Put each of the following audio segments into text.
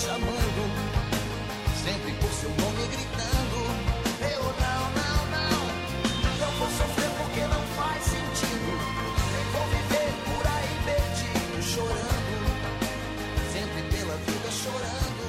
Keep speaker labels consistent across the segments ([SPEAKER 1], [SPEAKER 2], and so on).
[SPEAKER 1] chamando, sempre por seu nome gritando. Eu não vou sofrer porque não faz sentido. Nem vou viver por aí perdido, chorando, sempre pela vida chorando.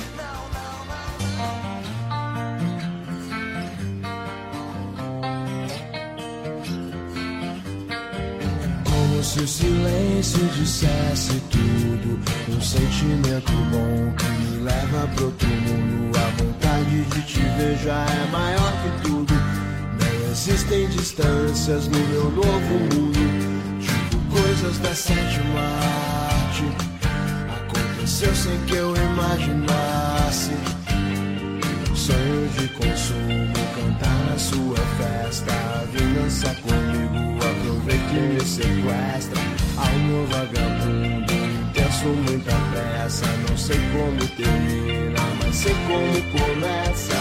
[SPEAKER 2] Como se o silêncio dissesse tudo, um sentimento bom que me leva pro outro mundo. A vontade de te ver já é maior que tudo. Não existem distâncias no meu novo mundo. Tipo coisas da sétima arte, aconteceu sem que eu imaginasse. Sonho de consumo, cantar na sua festa. Vem dançar comigo, aproveita e me sequestra. Alma vagabundo, intenso, muita pressa. Não sei como termina, mas sei como começa.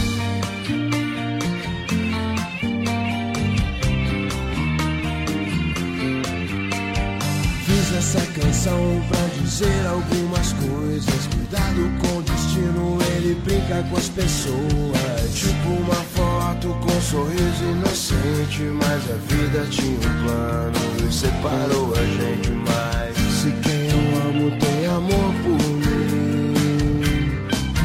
[SPEAKER 2] Fiz essa canção pra dizer algumas coisas. Cuidado com o destino, ele brinca com as pessoas. Tipo uma foto com um sorriso inocente, mas a vida tinha um plano e separou a gente. Mas se quem eu amo tem amor por mim,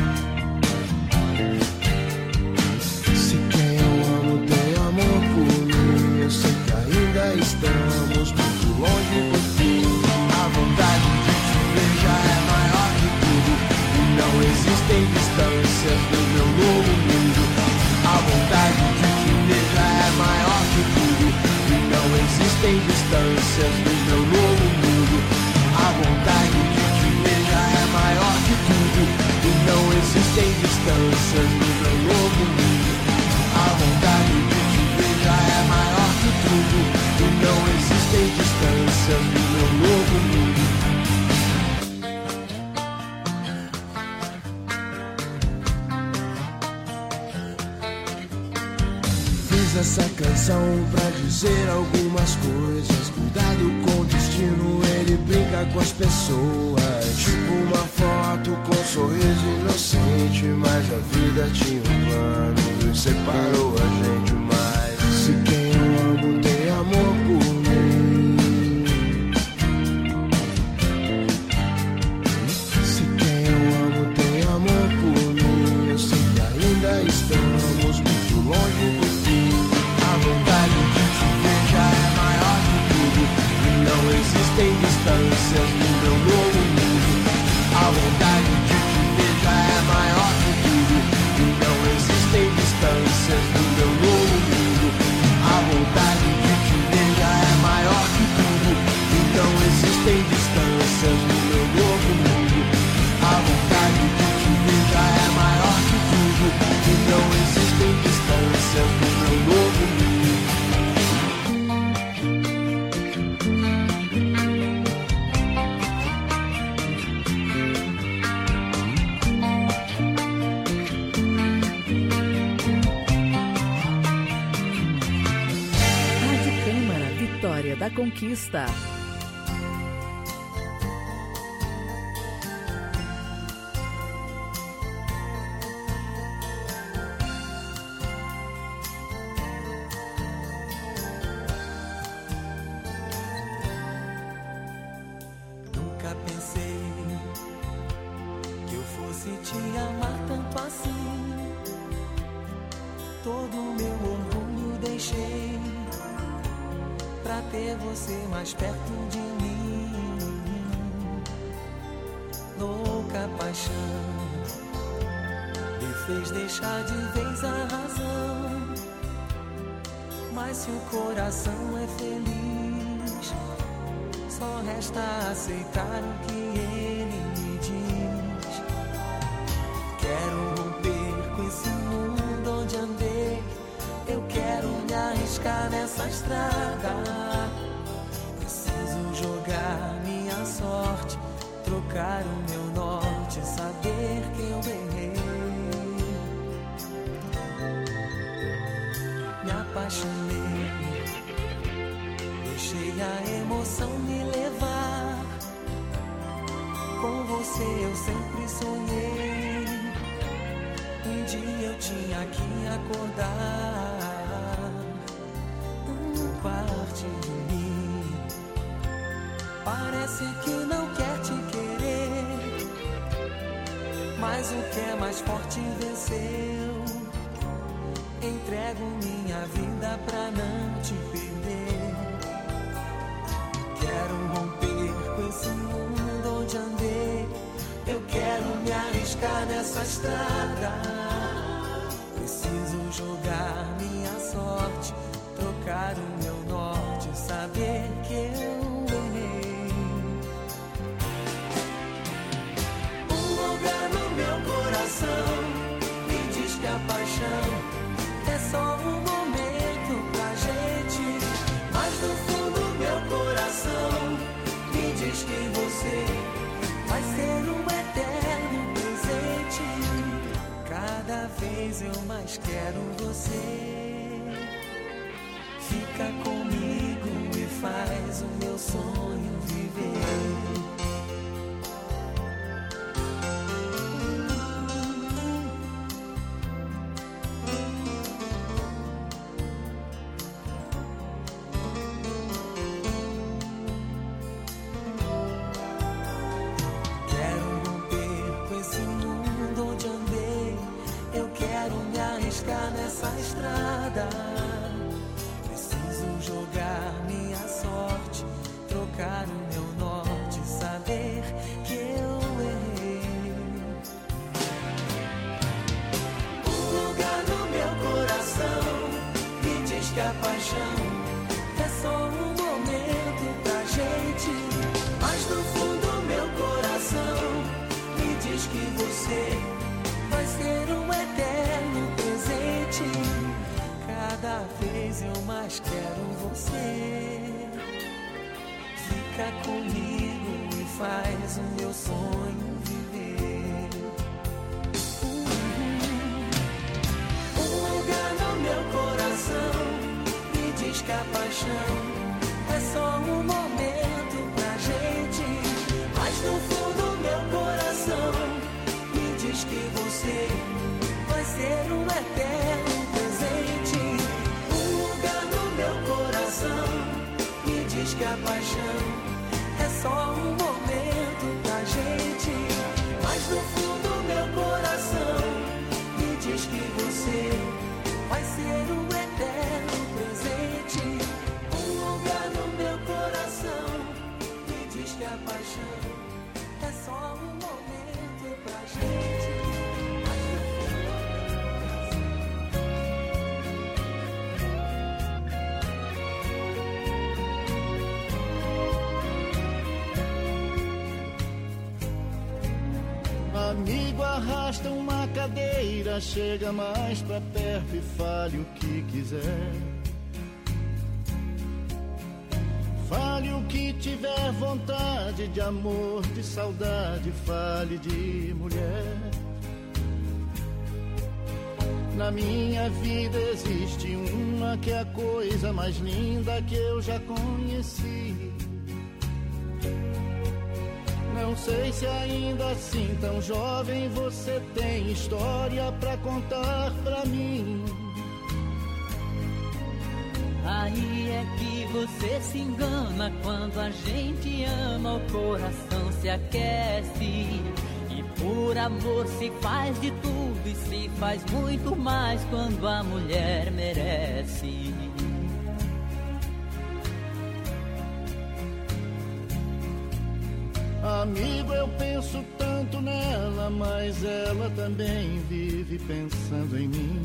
[SPEAKER 2] se quem eu amo tem amor por mim, eu sei que ainda estamos muito longe do fim. A vontade de te ver já é maior que tudo, e não existem distâncias no meu novo mundo. A vontade de te ver já é maior que tudo, e não existem distâncias no meu novo mundo. A vontade de te ver já é maior que tudo, e não existem distâncias no meu novo mundo. A vontade de te ver já é maior que tudo, e não existem distâncias no meu novo mundo. Fiz essa canção pra dizer algumas coisas. Cuidado com o destino, ele brinca com as pessoas. Tipo uma foto com um sorriso inocente, mas a vida tinha um plano e separou a gente. Mas se quem eu amo tem amor por mim, se quem eu amo tem amor por mim, eu sei que ainda estamos muito longe do fim. A vontade de te ver já é maior que tudo, e não existem distâncias no meu novo mundo. A vontade de te ver já é maior que tudo, e não existem distâncias no meu novo mundo. A vontade de te ver já é maior que tudo, e não existem distâncias no meu novo mundo. A vontade de te ver já é maior que tudo, e não existem distâncias no meu novo mundo.
[SPEAKER 3] Rádio Câmara, Vitória da Conquista.
[SPEAKER 1] Nunca pensei que eu fosse te amar tanto assim. Todo meu orgulho deixei pra ter você mais perto de mim. Louca paixão me fez deixar de vez a razão. Mas se o coração é feliz, só resta aceitar o que ele me diz. Quero romper com esse mundo onde andei, eu quero me arriscar nessa estrada. Preciso jogar minha sorte, trocar o meu norte, saber que eu errei. Me apaixonei, deixei a emoção me levar. Com você eu sempre sonhei. Um dia eu tinha que acordar. Parte de mim parece que não quer te querer, mas o que é mais forte venceu. Entrego minha vida pra não te perder. Quero romper com esse mundo onde andei. Eu quero me arriscar nessa estrada. Preciso jogar minha sorte, trocar o meu norte, saber que eu errei. Um lugar no meu coração me diz que a paixão é só um momento pra gente, mas no fundo meu coração me diz que você vai ser um eterno presente. Cada vez eu mais quero você. Fica comigo e faz o meu sonho viver. Quero romper com esse mundo onde andei. Eu quero me arriscar nessa estrada. Jogar minha sorte, trocar o meu norte, saber que eu errei. Um lugar no meu coração me diz que a paixão é só um momento pra gente, mas no fundo meu coração me diz que você vai ser um eterno presente. Cada vez eu mais quero você. Fica comigo e faz o meu sonho viver. Um lugar no meu coração me diz que a paixão é só um momento pra gente, mas no fundo meu coração me diz que você vai ser um eterno presente. Meu coração me diz que a paixão é só um momento pra gente, mas no fundo meu coração me diz que você vai ser um eterno presente. Um lugar no meu coração me diz que a paixão é só um momento pra gente.
[SPEAKER 4] Amigo, arrasta uma cadeira, chega mais pra perto e fale o que quiser. Fale o que tiver vontade, de amor, de saudade, fale de mulher. Na minha vida existe uma que é a coisa mais linda que eu já conheci. Não sei se ainda assim tão jovem você tem história pra contar pra mim.
[SPEAKER 5] Aí é que você se engana, quando a gente ama o coração se aquece. E por amor se faz de tudo e se faz muito mais quando a mulher merece.
[SPEAKER 4] Amigo, eu penso tanto nela, mas ela também vive pensando em mim.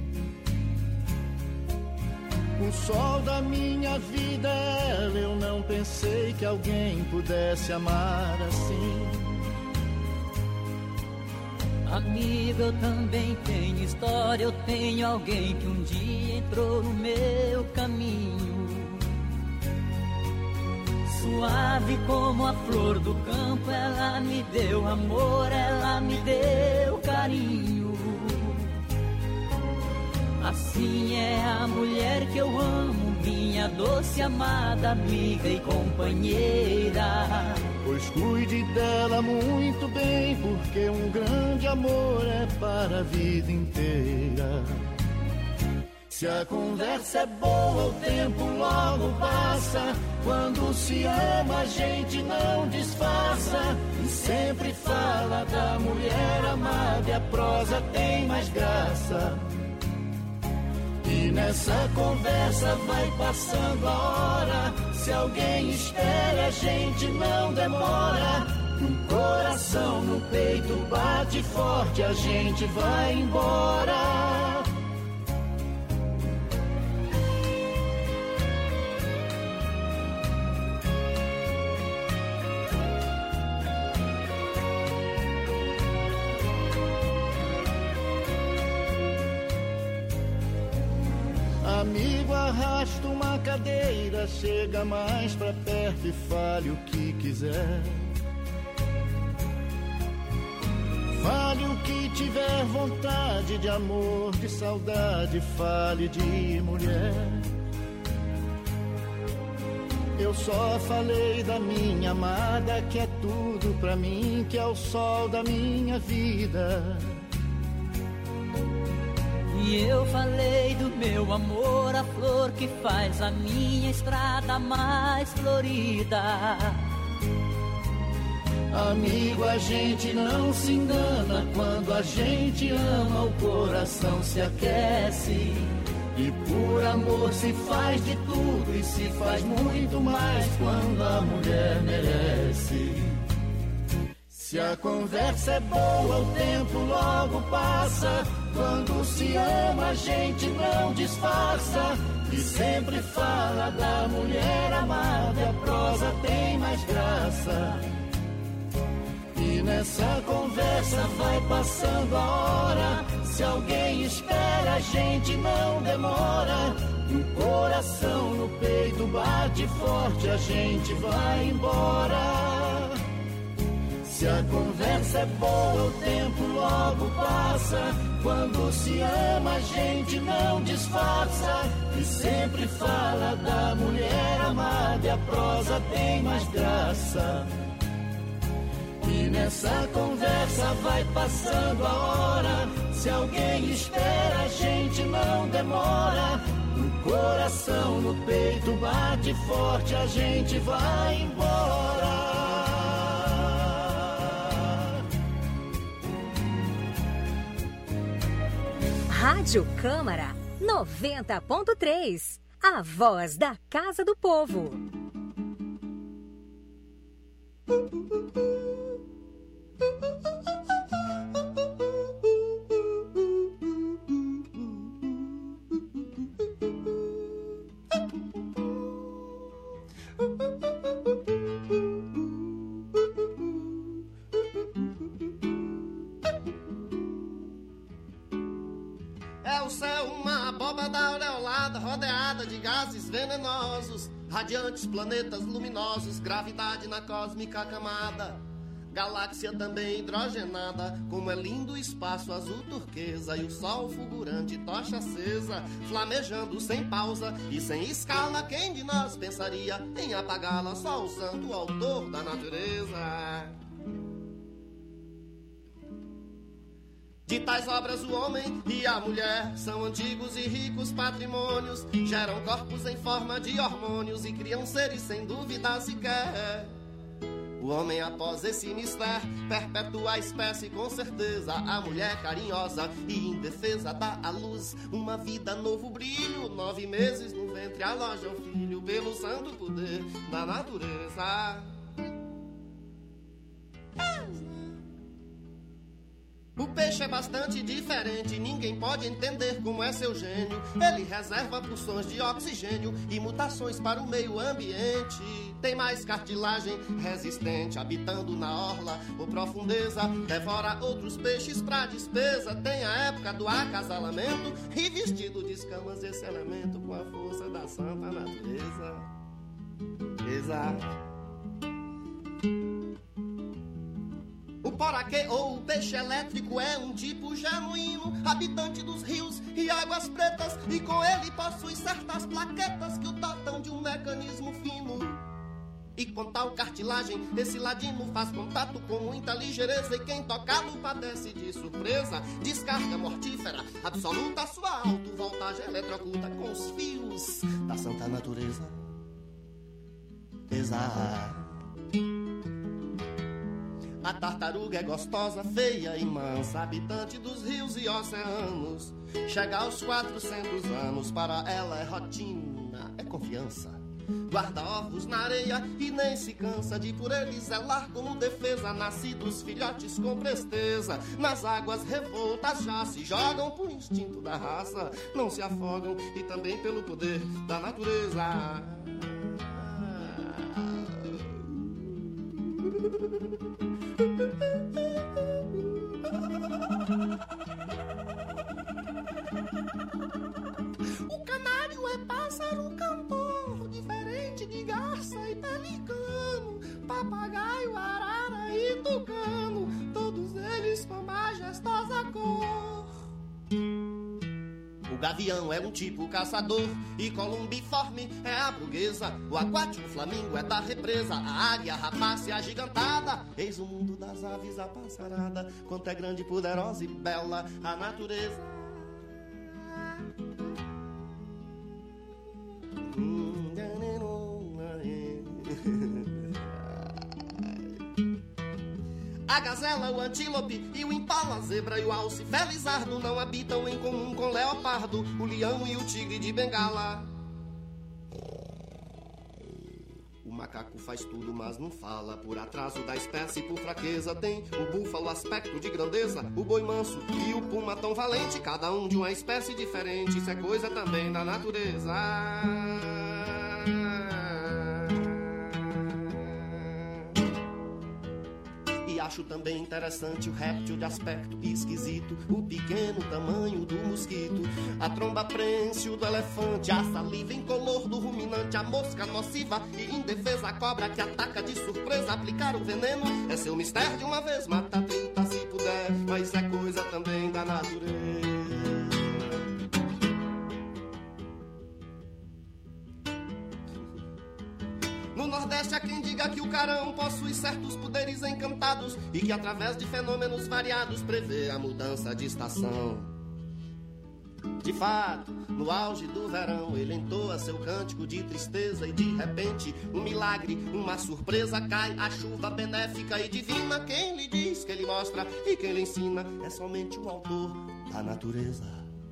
[SPEAKER 4] O sol da minha vida é ela, eu não pensei que alguém pudesse amar assim.
[SPEAKER 5] Amigo, eu também tenho história, eu tenho alguém que um dia entrou no meu caminho. Suave como a flor do campo, ela me deu amor, ela me deu carinho. Assim é a mulher que eu amo, minha doce amada amiga e companheira.
[SPEAKER 4] Pois cuide dela muito amor é para a vida inteira. Se a conversa é boa, o tempo logo passa. Quando se ama, a gente não disfarça. E sempre fala da mulher amada, e a prosa tem mais graça. E nessa conversa vai passando a hora. Se alguém espera, a gente não demora. No coração, no peito, bate forte, a gente vai embora. Amigo, arrasta uma cadeira, chega mais pra perto e fale o que quiser. Fale o que tiver vontade, de amor, de saudade, fale de mulher. Eu só falei da minha amada, que é tudo pra mim, que é o sol da minha vida.
[SPEAKER 5] E eu falei do meu amor, a flor que faz a minha estrada mais florida.
[SPEAKER 4] Amigo, a gente não se engana, quando a gente ama o coração se aquece. E por amor se faz de tudo e se faz muito mais quando a mulher merece. Se a conversa é boa, o tempo logo passa. Quando se ama, a gente não disfarça. E sempre fala da mulher amada, e a prosa tem mais graça. E nessa conversa vai passando a hora. Se alguém espera, a gente não demora. No coração, no peito, bate forte, a gente vai embora. Se a conversa é boa, o tempo logo passa. Quando se ama, a gente não disfarça. E sempre fala da mulher amada, e a prosa tem mais graça. E nessa conversa vai passando a hora. Se alguém espera, a gente não demora. No coração, no peito, bate forte, a gente vai embora.
[SPEAKER 6] Rádio Câmara 90.3, a voz da Casa do Povo.
[SPEAKER 7] É o céu uma abóbada aureolada, rodeada de gases venenosos, radiantes planetas luminosos, gravidade na cósmica camada. Galáxia também hidrogenada, como é lindo o espaço azul turquesa, e o sol fulgurante, tocha acesa, flamejando sem pausa e sem escala. Quem de nós pensaria em apagá-la? Só o santo autor da natureza. De tais obras o homem e a mulher são antigos e ricos patrimônios, geram corpos em forma de hormônios e criam seres sem dúvida sequer. O homem após esse mistério perpetua a espécie com certeza. A mulher carinhosa e indefesa dá à luz uma vida, novo brilho. 9 meses no ventre aloja o filho pelo santo poder da natureza. O peixe é bastante diferente, ninguém pode entender como é seu gênio. Ele reserva porções de oxigênio e mutações para o meio ambiente. Tem mais cartilagem resistente, habitando na orla ou profundeza. Devora outros peixes pra despesa. Tem a época do acasalamento e vestido de escamas esse elemento com a força da santa natureza. Exato. O poraquê ou o peixe elétrico é um tipo genuíno, habitante dos rios e águas pretas, e com ele possui certas plaquetas que o dotam de um mecanismo fino. E com tal cartilagem, esse ladino faz contato com muita ligeireza. E quem tocado padece de surpresa. Descarga mortífera, absoluta sua auto-voltagem eletrocuta com os fios da santa natureza. A tartaruga é gostosa, feia e mansa, habitante dos rios e oceanos. Chega aos 400 anos, para ela é rotina, é confiança. Guarda ovos na areia e nem se cansa de por eles zelar como defesa. Nascidos filhotes com presteza, nas águas revoltas já se jogam por instinto da raça. Não se afogam e também pelo poder da natureza. O canário é pássaro cantor, diferente de garça e pelicano, papagaio, arara e tucano, todos eles com majestosa cor. O gavião é um tipo caçador e columbiforme é a burguesa. O aquático flamingo é da represa, a águia, a rapácea agigantada. Eis o mundo das aves, a passarada, quanto é grande, poderosa e bela a natureza. A gazela, o antílope e o impala, a zebra e o alce felizardo não habitam em comum com o leopardo, o leão e o tigre de Bengala. O macaco faz tudo, mas não fala, por atraso da espécie, por fraqueza. Tem o búfalo, aspecto de grandeza, o boi manso e o puma tão valente, cada um de uma espécie diferente, isso é coisa também da natureza. Acho também interessante o réptil de aspecto esquisito, o pequeno tamanho do mosquito, a tromba prênsio do elefante, a saliva incolor do ruminante, a mosca nociva e indefesa, a cobra que ataca de surpresa. Aplicar o veneno é seu mistério de uma vez, mata 30 se puder, mas é coisa também da natureza. No Nordeste há quem diga que o carão possui certos poderes encantados e que através de fenômenos variados prevê a mudança de estação. De fato, no auge do verão ele entoa seu cântico de tristeza e de repente um milagre, uma surpresa, cai a chuva benéfica e divina. Quem lhe diz, que ele mostra e quem lhe ensina é somente o autor da natureza.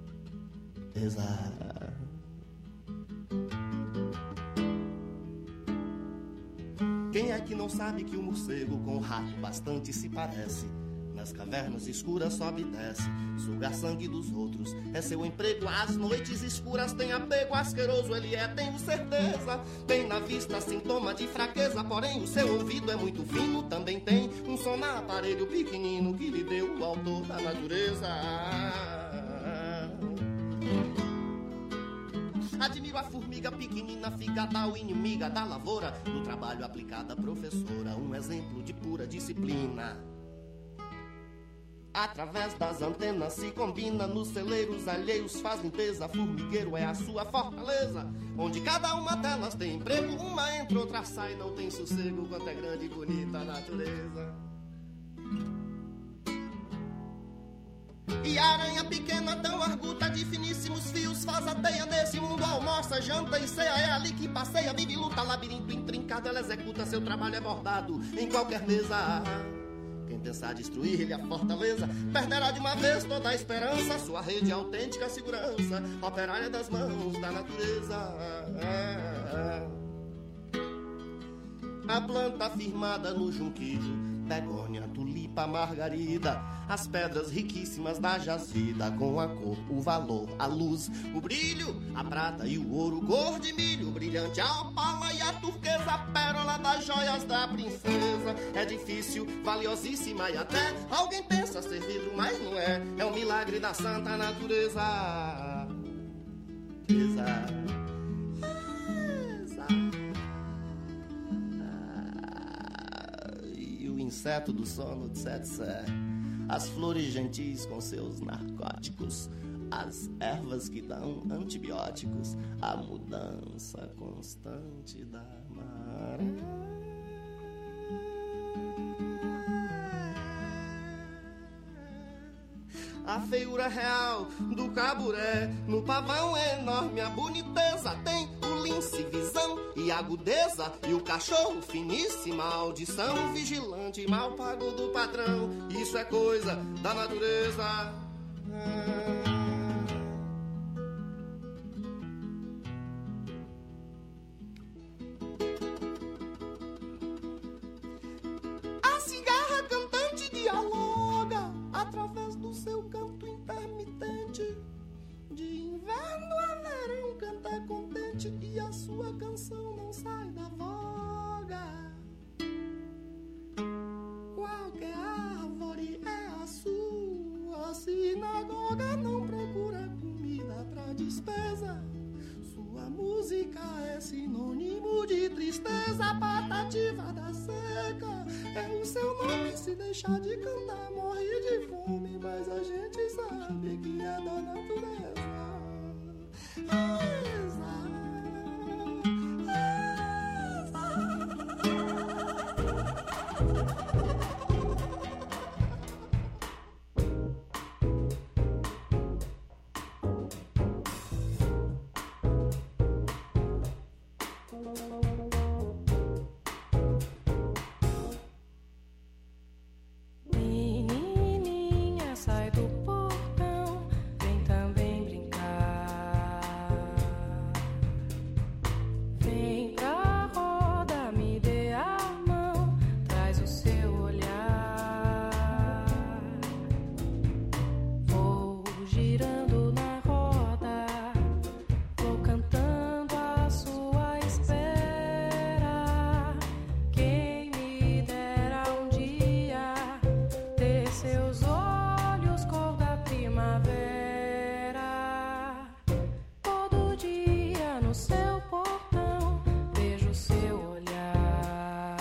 [SPEAKER 7] Quem é que não sabe que o morcego com o rato bastante se parece? Nas cavernas escuras sobe e desce, suga sangue dos outros, é seu emprego. Às noites escuras tem apego asqueroso, ele é, tenho certeza. Tem na vista sintoma de fraqueza, porém o seu ouvido é muito fino. Também tem um som na aparelho pequenino que lhe deu o autor da natureza. Admiro a formiga pequenina, figada, inimiga da lavoura, no trabalho aplicada professora, um exemplo de pura disciplina. Através das antenas se combina, nos celeiros alheios faz limpeza, formigueiro é a sua fortaleza, onde cada uma delas tem emprego, uma entra, outra sai, não tem sossego, quanto é grande e bonita a natureza. E a aranha pequena tão arguta de finíssimos fios faz a teia nesse mundo, almoça, janta e ceia, é ali que passeia, vive, luta, labirinto intrincado, ela executa, seu trabalho é bordado em qualquer mesa. Quem pensar destruir-lhe a fortaleza perderá de uma vez toda a esperança, sua rede é autêntica segurança, operária das mãos da natureza. A planta firmada no junquilho, begônia, tulipa, margarida, as pedras riquíssimas da jazida, com a cor, o valor, a luz, o brilho, a prata e o ouro, cor de milho, brilhante a opala e a turquesa, a pérola das joias da princesa. É difícil, valiosíssima e até alguém pensa ser vidro, mas não é, é um milagre da santa natureza. Inseto do sono, etc. As flores gentis com seus narcóticos, as ervas que dão antibióticos, a mudança constante da maré. A feiura real do caburé, no pavão é enorme a boniteza. Tem o lince, visão e agudeza, e o cachorro finíssima audição. Vigilante mal pago do patrão, isso é coisa da natureza. A cigarra cantante dialoga através do seu canto intermitente. De inverno a verão canta contente e a sua canção não sai da voga. Qualquer árvore é a sua sinagoga, não procura comida pra despesa. Sua música é sinônimo de tristeza, patativa da seca. É o seu nome, se deixar de cantar morre de fome, mas a gente sabe que é da natureza.
[SPEAKER 8] Menininha, sai do portão, vem também brincar. Vem pra roda, me dê a mão, traz o seu olhar. Vou girando na roda, vou cantando à sua espera. Quem me dera um dia ter seus olhos cor da primavera. Todo dia no seu portão vejo seu olhar.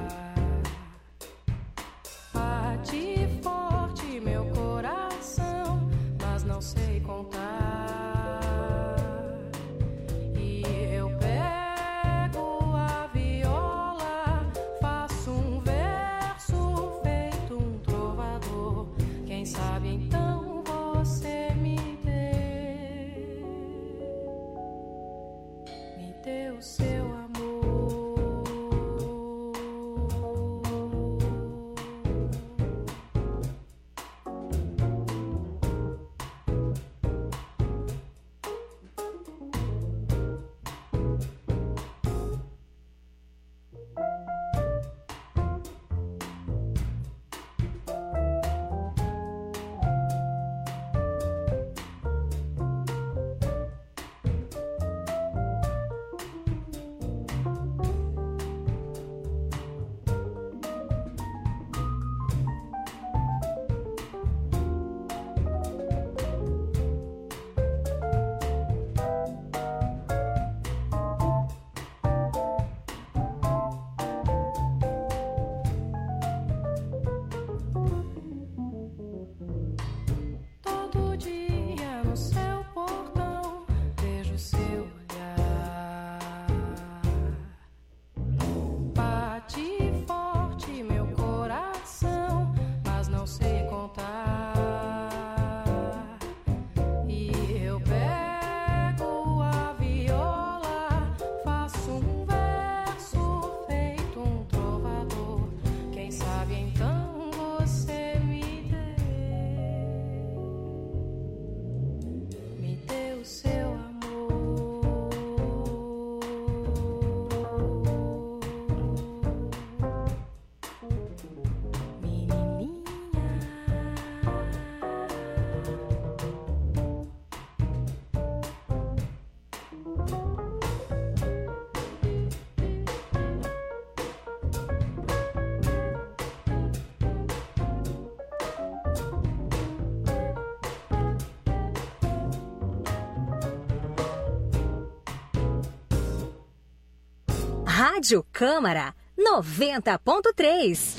[SPEAKER 8] Bate forte meu coração, mas não sei contar. E eu pego a viola, faço um verso feito um trovador. Quem sabe então você me dê o seu amor. Todo dia no seu portão vejo seu olhar. Bate forte meu coração, mas não sei contar. E eu pego a viola, faço um verso feito um trovador. Quem sabe então você me dê o seu amor. Menininha.
[SPEAKER 6] Rádio Câmara 90.3.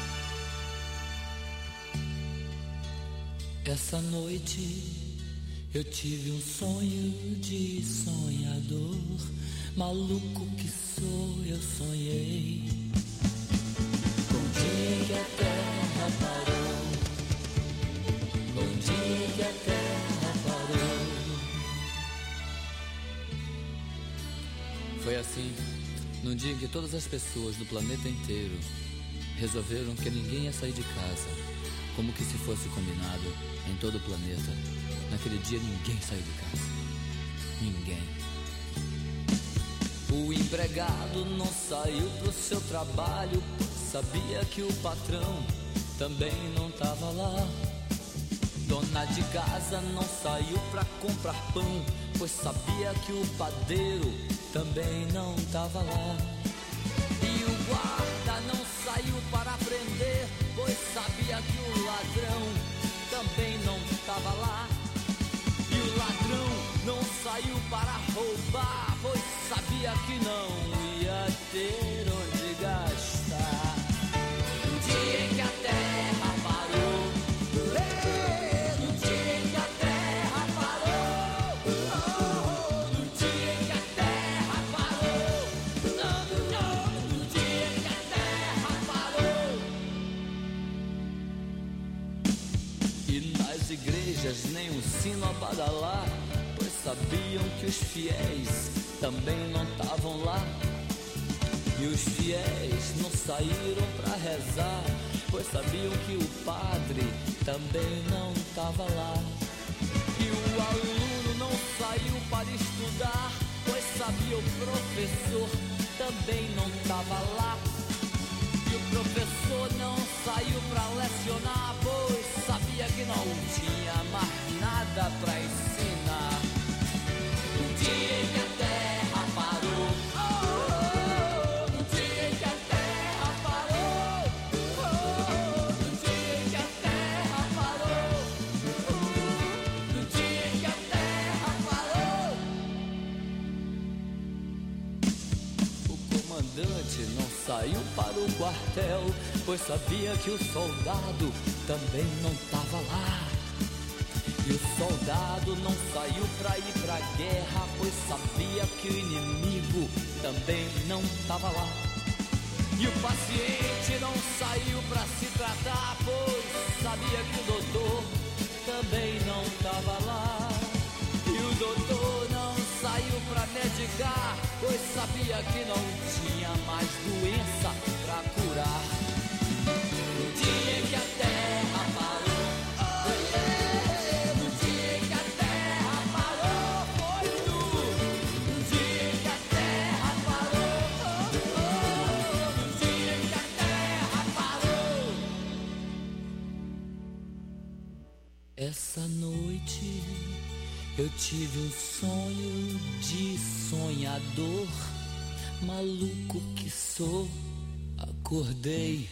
[SPEAKER 9] Essa noite Eu tive um sonho de sonhador, maluco que sou, eu sonhei com o dia que a terra parou, com o dia que a terra parou. Foi assim, num dia em que todas as pessoas do planeta inteiro resolveram que ninguém ia sair de casa, como que se fosse combinado em todo o planeta. Naquele dia ninguém saiu de casa. Ninguém. O empregado não saiu pro seu trabalho, sabia que o patrão também não tava lá. Dona de casa não saiu pra comprar pão, pois sabia que o padeiro também não tava lá. E o guarda não saiu para prender, pois sabia que o ladrão também não tava lá. E o ladrão não saiu para roubar, pois sabia que não ia ter onde gastar. No dia em que a terra parou, no dia em que a terra parou, no dia em que a terra parou, no dia em que a terra parou. E nas igrejas nem um sino a badalar, pois sabiam que os fiéis também não estavam lá. E os fiéis não saíram pra rezar, pois sabiam que o padre também não estava lá. E o aluno não saiu para estudar, pois sabia o professor também não estava lá. E o professor não saiu pra lecionar, pois sabia que não tinha mais nada pra ensinar. No dia em que a terra parou, no dia em que a terra parou, no dia em que a terra parou, no dia em que a terra parou. O comandante não saiu para o quartel, pois sabia que o soldado também não estava lá. E o soldado não saiu pra ir pra guerra, pois sabia que o inimigo também não estava lá. E o paciente não saiu pra se tratar, pois sabia que o doutor também não estava lá. E o doutor não saiu pra medicar, pois sabia que não tinha mais doença pra curar. No dia em que a terra parou, no dia em que a terra parou, foi tu. No dia em que a terra parou, no dia em que a terra parou. Essa noite eu tive um sonho de sonhador, maluco que sou, acordei.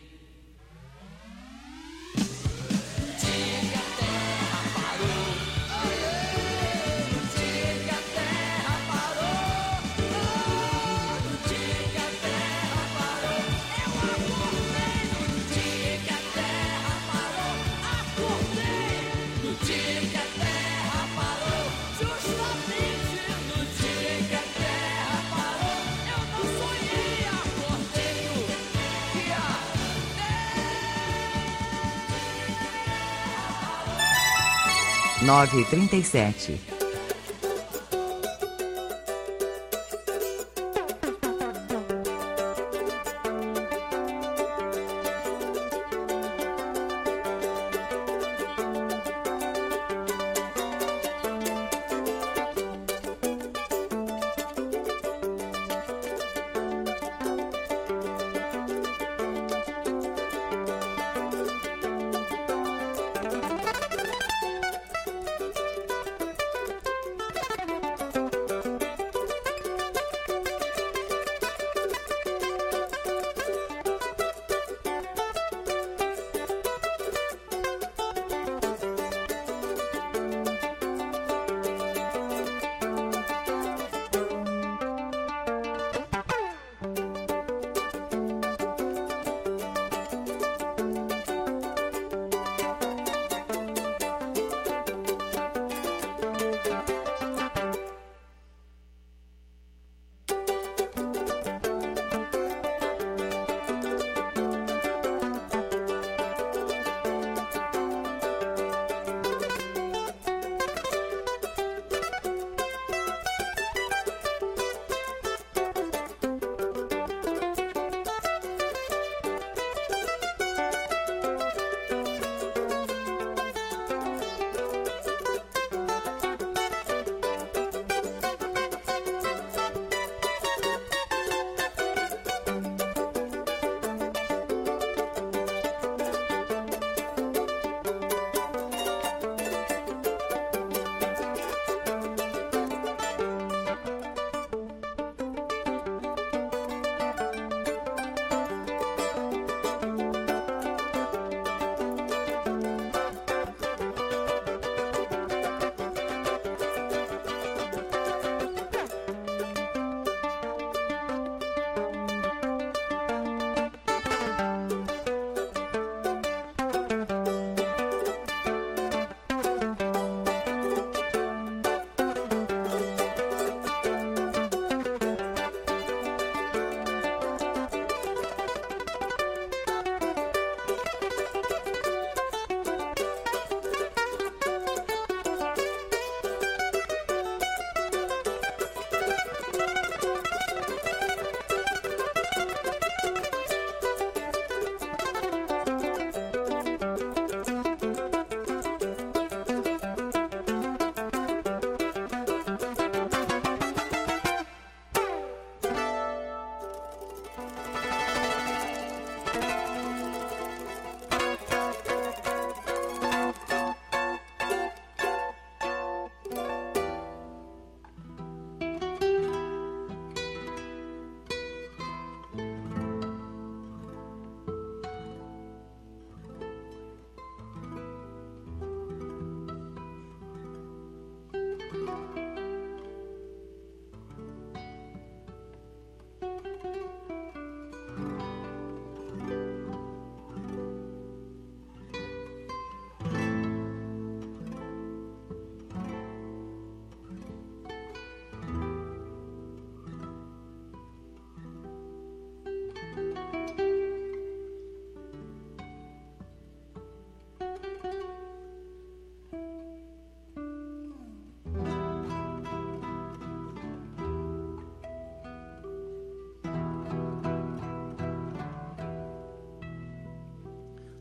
[SPEAKER 10] Nove e 37.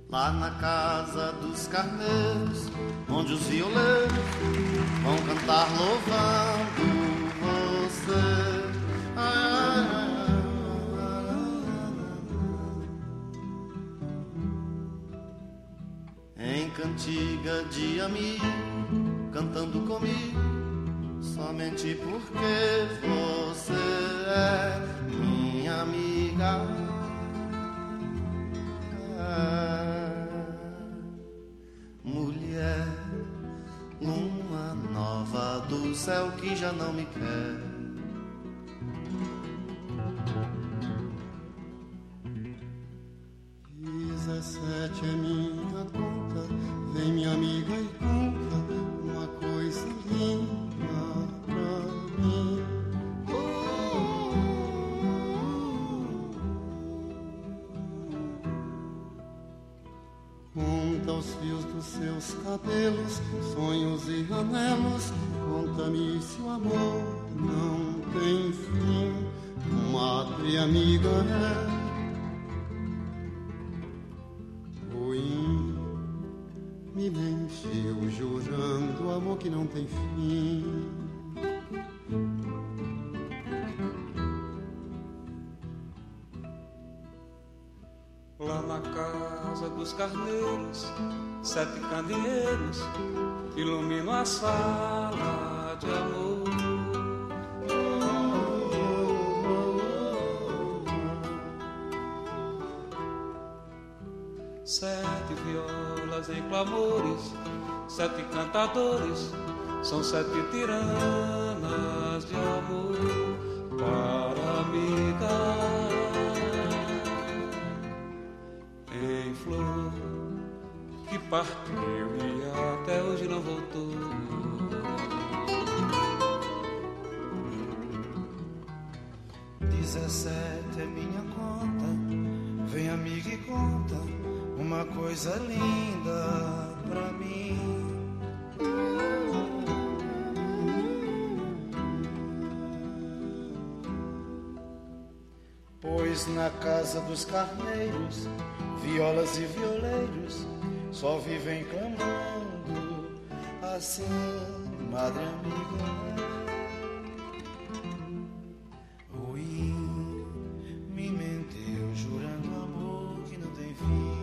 [SPEAKER 7] Lá na casa dos carneiros, onde os violeiros vão cantar louvando você. Em cantiga de amigo, cantando comigo, somente porque você é minha amiga. Mulher, lua nova do céu que já não me quer.
[SPEAKER 10] 17 é minha conta, vem minha amiga e conta uma coisa linda pra mim. Conta os fios dos seus cabelos, sonhos e anelos, conta-me se o amor não tem fim. Madre amiga é me mentiu jurando amor que não tem fim.
[SPEAKER 11] Lá na casa dos carneiros, 7 candeeiros iluminam a sala de amor. Sete violas em clamores, 7 cantadores, são 7 tiranas de amor para amiga. Em flor que partiu e até hoje não voltou.
[SPEAKER 12] Dezessete é minha conta, vem amiga e conta uma coisa linda pra mim. Pois na casa dos carneiros, violas e violeiros só vivem clamando assim, madre amiga. Ruim me menteu jurando amor que não tem fim.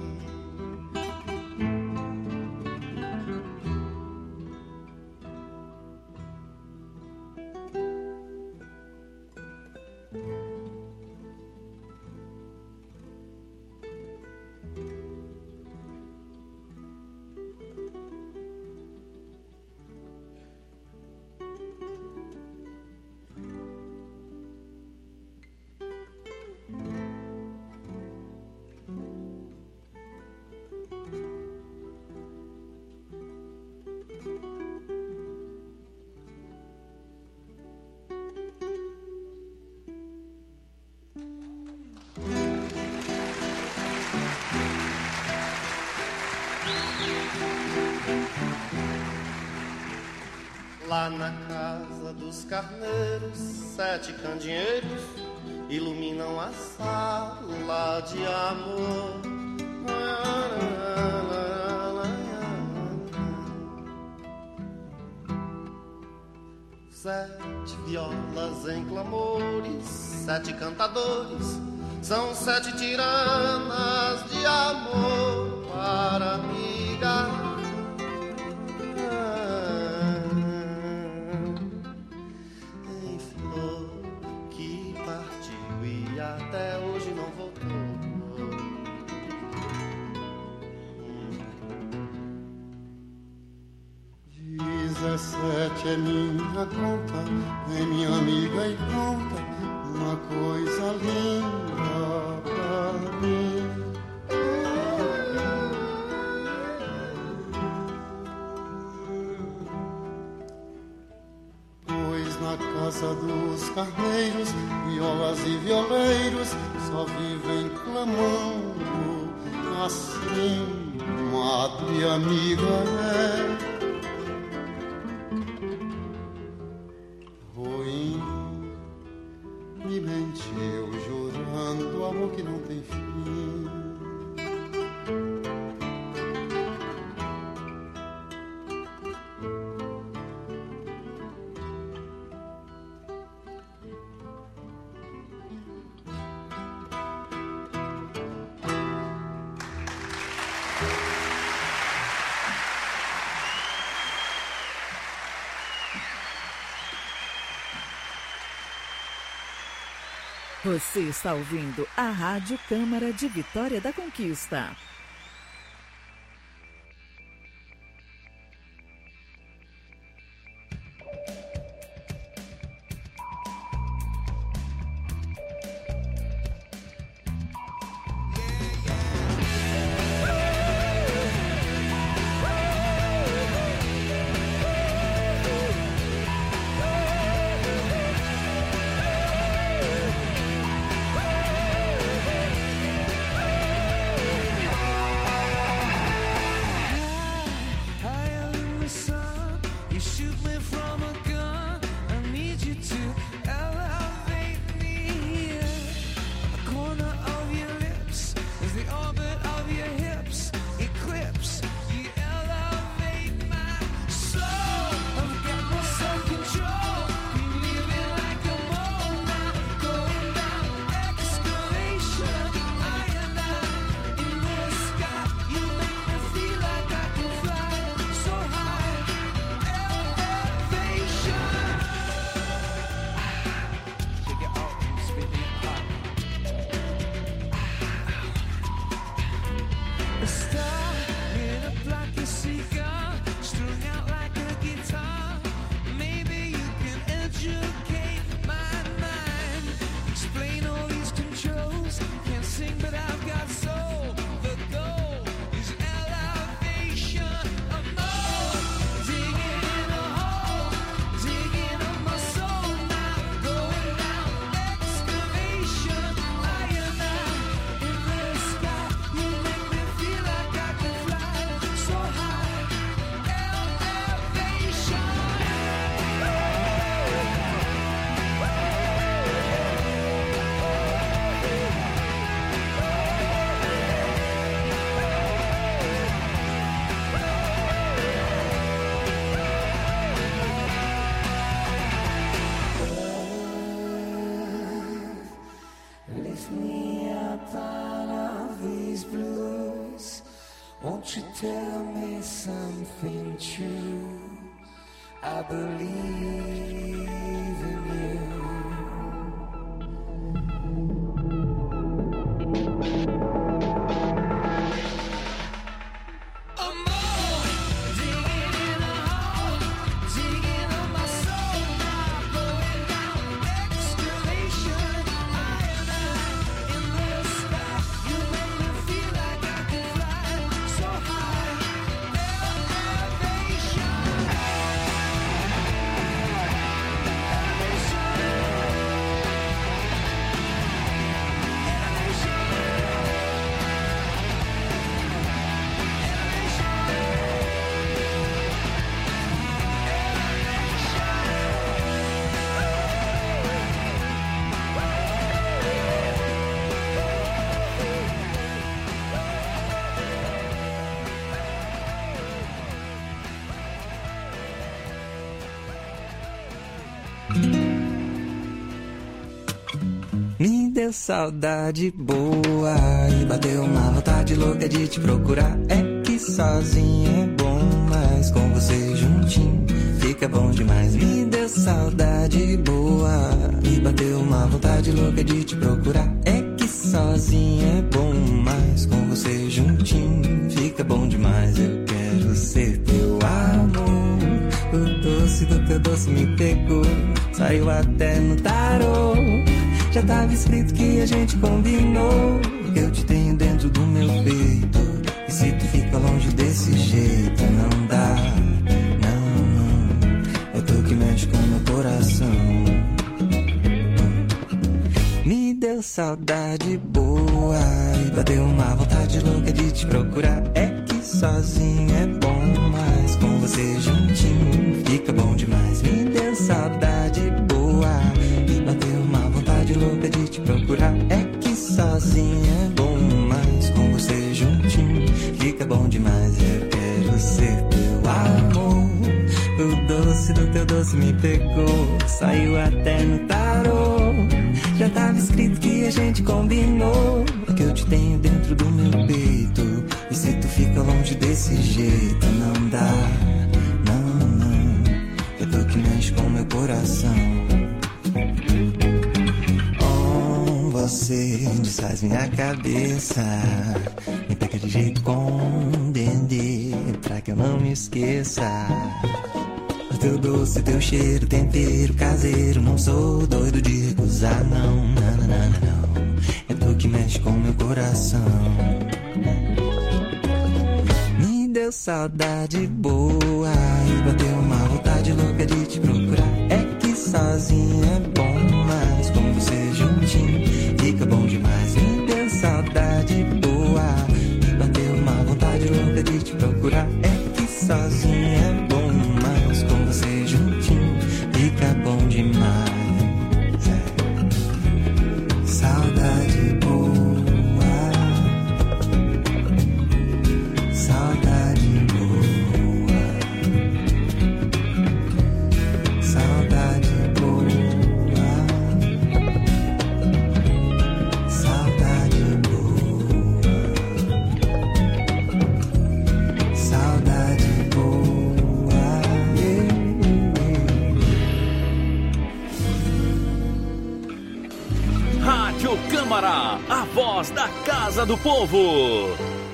[SPEAKER 7] Lá na casa dos carneiros, 7 candeeiros iluminam a sala de amor. Sete violas em clamores, 7 cantadores, são 7 tiranas de amor para amiga. Até hoje não voltou.
[SPEAKER 10] 17 é minha conta, vem minha amiga e conta uma coisa linda pra mim. Pois na casa dos carneiros, violas e violeiros só vivem clamando assim, madre amiga é. Ruim me mentiu jurando amor que não tem fim.
[SPEAKER 3] Você está ouvindo a Rádio Câmara de Vitória da Conquista.
[SPEAKER 1] Won't you tell me something true? I believe in you.
[SPEAKER 13] Me deu saudade boa e bateu uma vontade louca de te procurar. É que sozinho é bom, mas com você juntinho fica bom demais. Me deu saudade boa e bateu uma vontade louca de te procurar. É que sozinho é bom, mas com você juntinho fica bom demais. Eu quero ser teu amor, o doce do teu doce me pegou, saiu até no tarô. Já tava escrito que a gente combinou, eu te tenho dentro do meu peito. E se tu fica longe desse jeito, não dá, não. É tu que mexe com meu coração. Me deu saudade boa e bateu uma vontade louca de te procurar. É que sozinho é bom, mas com você juntinho fica bom demais. Me deu saudade boa e bateu uma vontade louca de te procurar. É que sozinho é bom, mas com você juntinho fica bom demais. Eu quero ser teu amor, o doce do teu doce me pegou, saiu até no tarô. Já tava escrito que a gente combinou, que eu te tenho dentro do meu peito. E se tu fica longe desse jeito, não dá, não. É tu que mexe com meu coração. você desfaz minha cabeça. Me pega de jeito com dendê, pra que eu não me esqueça. O teu doce, teu cheiro, tempero caseiro. Não sou doido de recusar, não, não, não, não, não. É tu que mexe com meu coração. Me deu saudade boa e bateu uma vontade louca de te procurar. É que sozinho é bom, mas com você juntinho fica bom demais. Me deu saudade boa e bateu uma vontade louca de te procurar. É que sozinho é bom, mas com você juntinho fica bom demais. Saudade boa, saudade boa, saudade boa, saudade boa, saudade boa,
[SPEAKER 14] Rádio Câmara, a voz da Casa do Povo.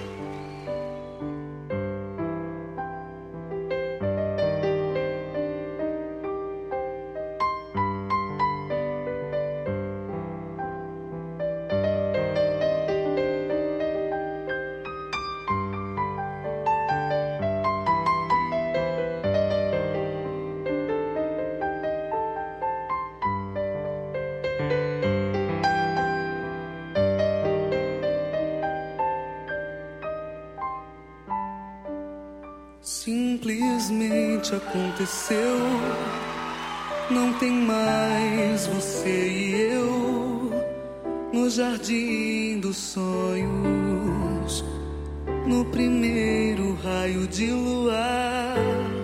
[SPEAKER 15] Simplesmente aconteceu. Não tem mais você e eu no jardim dos sonhos, no primeiro raio de luar.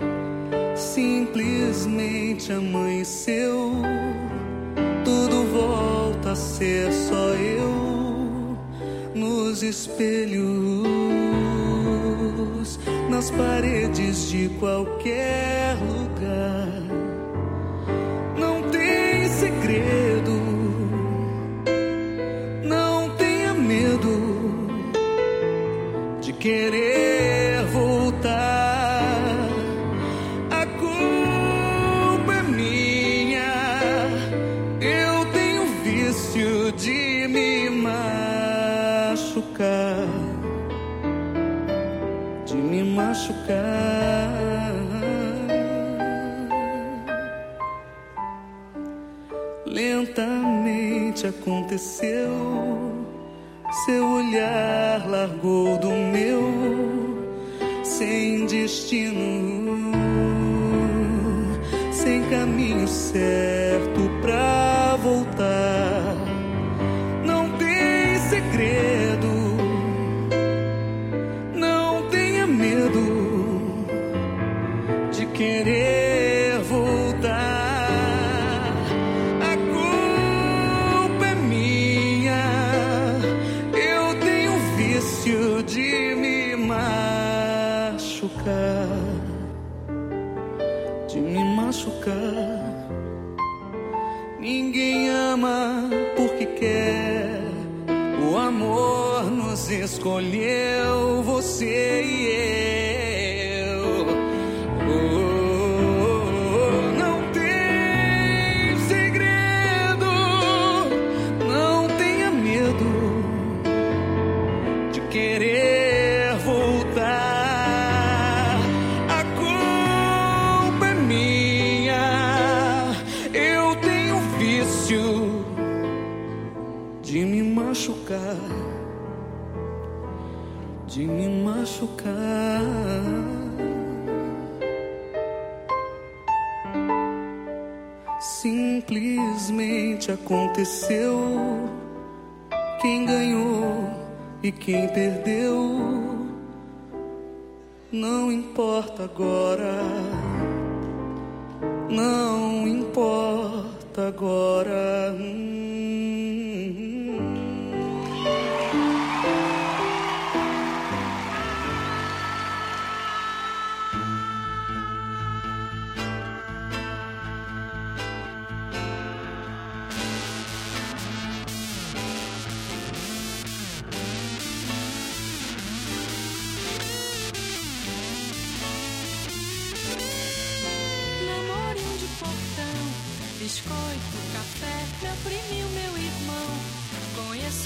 [SPEAKER 15] Simplesmente amanheceu. Tudo volta a ser só eu nos espelhos, nas paredes de qualquer lugar. Não tem segredo, não tenha medo de querer voltar. A culpa é minha, eu tenho vício de me machucar, de me machucar. Lentamente aconteceu, seu olhar largou do meu, sem destino, sem caminho certo pra voltar. Não tem segredo, não tenha medo de querer voltar. A culpa é minha, eu tenho vício de me machucar, de me machucar. Ninguém ama porque quer, o amor nos escolheu, você e eu. Não tem segredo, não tenha medo de querer voltar. A culpa é minha, eu tenho vício de me machucar, de me machucar. Simplesmente aconteceu. Quem ganhou e quem perdeu não importa agora, não importa agora.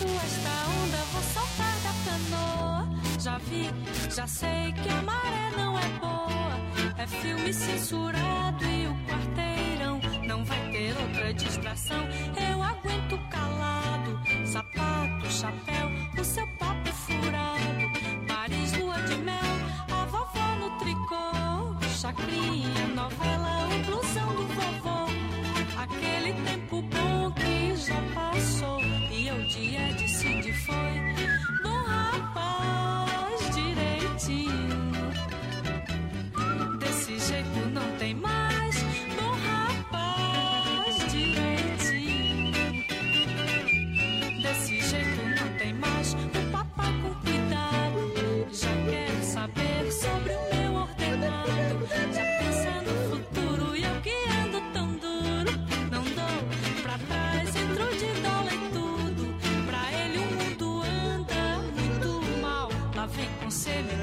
[SPEAKER 8] aguento esta onda, vou saltar da canoa. Já vi, já sei que a maré não é boa. É filme censurado e o quarteirão não vai ter outra distração. Eu aguento calado, sapato, chapéu, o seu papo furado. Paris, lua de mel, a vovó no tricô. Chacrinha, novela, o blusão do vovô. Aquele tempo bom que já passou e o dia decide foi. Bom rapaz, direitinho. Desse jeito não tem mais. Bom rapaz, direitinho. Desse jeito não tem mais. O papai com cuidado já quer saber sobre o meu ordenado. Já pensa no futuro e eu que ando tão duro. Não dou pra trás, entro de dólar e tudo. Pra ele o mundo anda muito mal. Lá vem com semi